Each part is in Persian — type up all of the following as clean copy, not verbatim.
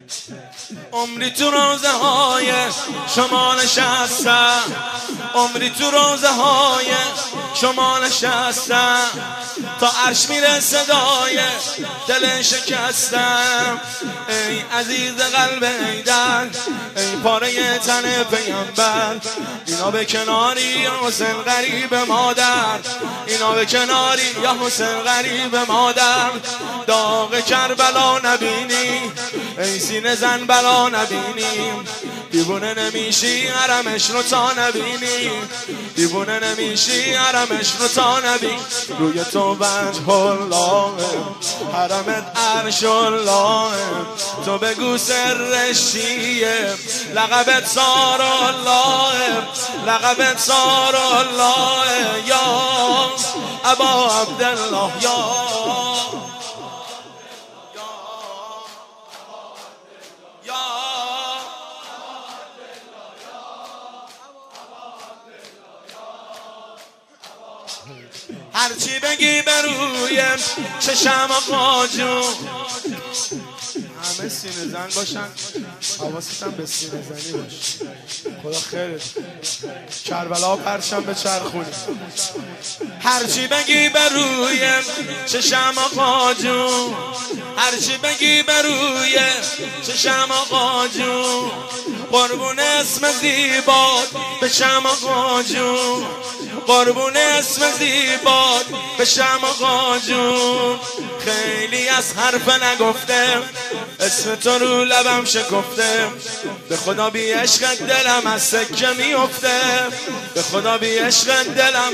عمری تو روزه های شما نشستم، عمری تو روزه های شما نشستم، تا عرش میره صدای دل شکستم. ای عزیز قلب ایدر، ای پاره تن پیامبر، اینا به کناری یا حسین غریب مادر، اینا به کناری یا حسین غریب مادر. داغ کربلا نبینی، ای سینه زن بلا نبینی، دیوونه نمیشی حرمش رو تا نبینی، دیوونه نمیشی حرمش رو تا نبینی. روی تو وجه الله، حرمت عرش الله، تو بگو سرش چیه، لقبت سار الله، لقبت سار الله. یا ابا عبدالله، یا هرچی بگی به روی چشم آقا جون. همه سینه زن باشن، حواست هم به سینه زنی باش. خدا خیرت. کربلا پرچم به چرخونی. هرچی بگی به روی چشم آقا جون، هرچی بگی به روی چشم آقا جون. قربون اسم زیبات بشم آقا جون، قربون اسم زیبات بشم آقا جون. خیلی از حرف نگفته، اسم تو رو لبم شکفته، به خدا بی عشقت دلم از سکه میفته، به خدا بی عشقت دلم.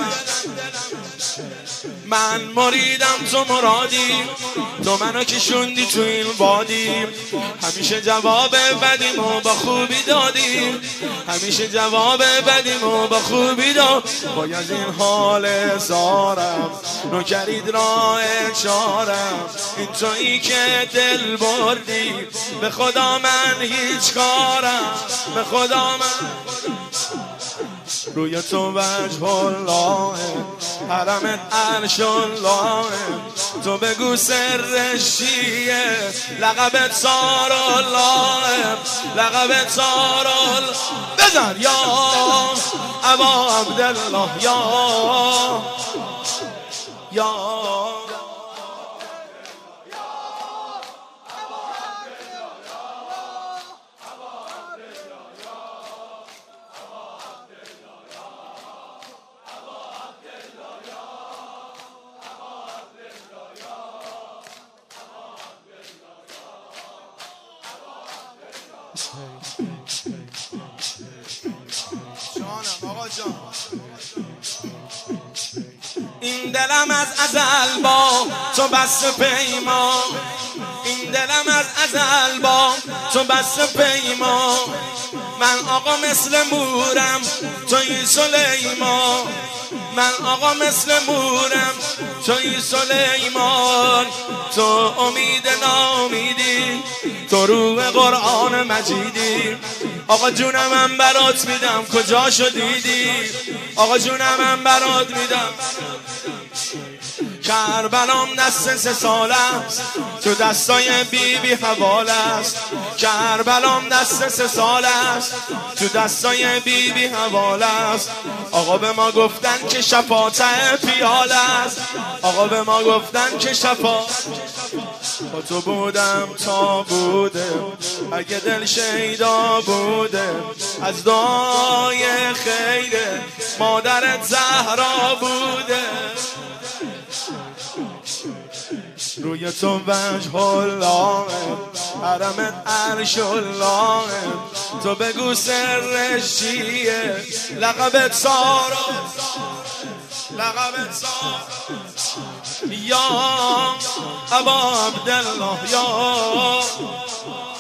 من مریدم تو مرادی، تو منو کشوندی تو این وادی، همیشه جواب بدیمو با خوبی دادی، همیشه جواب بدیمو با خوبی داد. باید این حال زارم نوکرید راه چارم، این تویی که دل بردی، به خدا من هیچ کارم، به خدا من. روی تو وجه الله، حرمت عرش الله، تو بگو سرش چیه، لقبت سار الله، لقبت سار الله. بزن یا ابا عبدالله، یا جانم آقا جان. این دلم از ازل با تو بس پیمان، این دلم از ازل با تو بس پیمان. من آقا مثل مورم توی سلیمان، من آقا مثل مورم توی سلیمان. تو امید نامیدی، تو روح قرآن مجیدی. آقا جونم من برات میدم، کجاشو دیدی؟ آقا جونم من برات میدم. کربلام دست 3 ساله است، تو دستای بی حوال است. کربلام دست 3 ساله است، تو دستای بی حوال است. آقا به ما گفتن که شفاعت پیاله است، آقا به ما گفتن که شفاعت. با تو بودم تا بوده، اگه دل شیدا بوده، از دعای خیر مادرت زهرا بوده. روی تو وجه الله، حرمت عرش الله، تو بگو سرش چیه، لقبت سارا، لقبت سارا. یا ابا عبدالله، یا